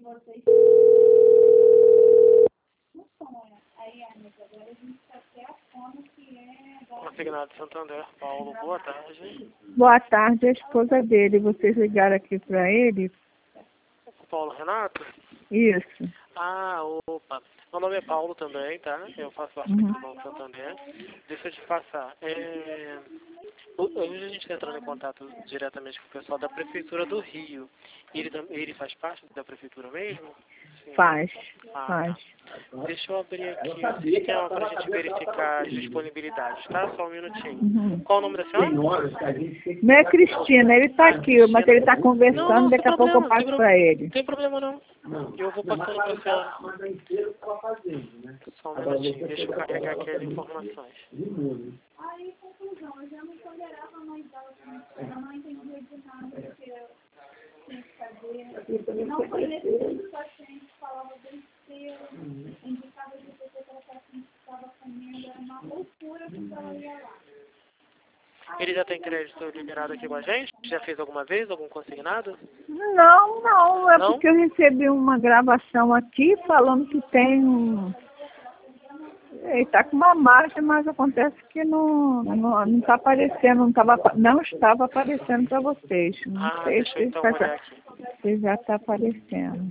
Consignado de Santander, Paulo, boa tarde. Boa tarde, a esposa dele. Vocês ligaram aqui para ele? Paulo Renato? Isso. Ah, opa. Meu nome é Paulo também, tá? Eu faço parte do Banco Santander. Deixa eu te passar. Hoje a gente está entrando em contato diretamente com o pessoal da Prefeitura do Rio. Ele faz parte da Prefeitura mesmo? Sim. Faz. Tá. Deixa eu abrir aqui o sistema para a gente verificar as disponibilidades, tá? Só um minutinho. Qual o nome da senhora? Não é Cristina, ele está aqui, mas ele está conversando, Não, daqui a pouco eu passo para ele. Não tem problema não. Eu vou passando para a senhora. Só um minutinho, deixa eu carregar aqui as informações. Aí, conclusão, eu já não tolerava mais eu não entendia de nada que eu tinha que fazer. Não conhecia os pacientes, falava besteira, indicava de pessoa que o paciente estava comendo, era uma loucura quando ela ia lá. Ele já tem crédito liberado aqui com a gente? Já fez alguma vez, algum consignado? Não, é porque eu recebi uma gravação aqui falando que tem ele está com uma marcha, mas acontece que não está aparecendo, não estava aparecendo para vocês. Não sei Deixa eu então olhar aqui. se já está aparecendo.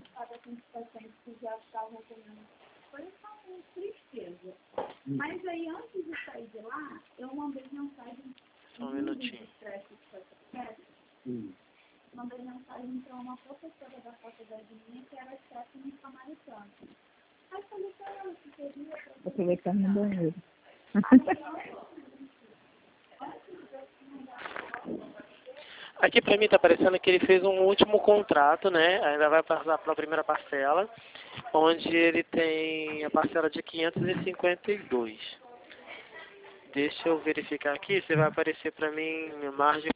Mas aí, antes de sair de lá, eu mandei mensagem. Só um minutinho. Mandei mensagem para uma professora da faculdade minha, que era técnica samaritana. Aí falei para ela que queria. Vou aproveitar no banheiro. Aqui para mim está parecendo que ele fez um último contrato, né? Ainda vai passar pela primeira parcela, onde ele tem a parcela de 552. Deixa eu verificar aqui, você vai aparecer para mim margem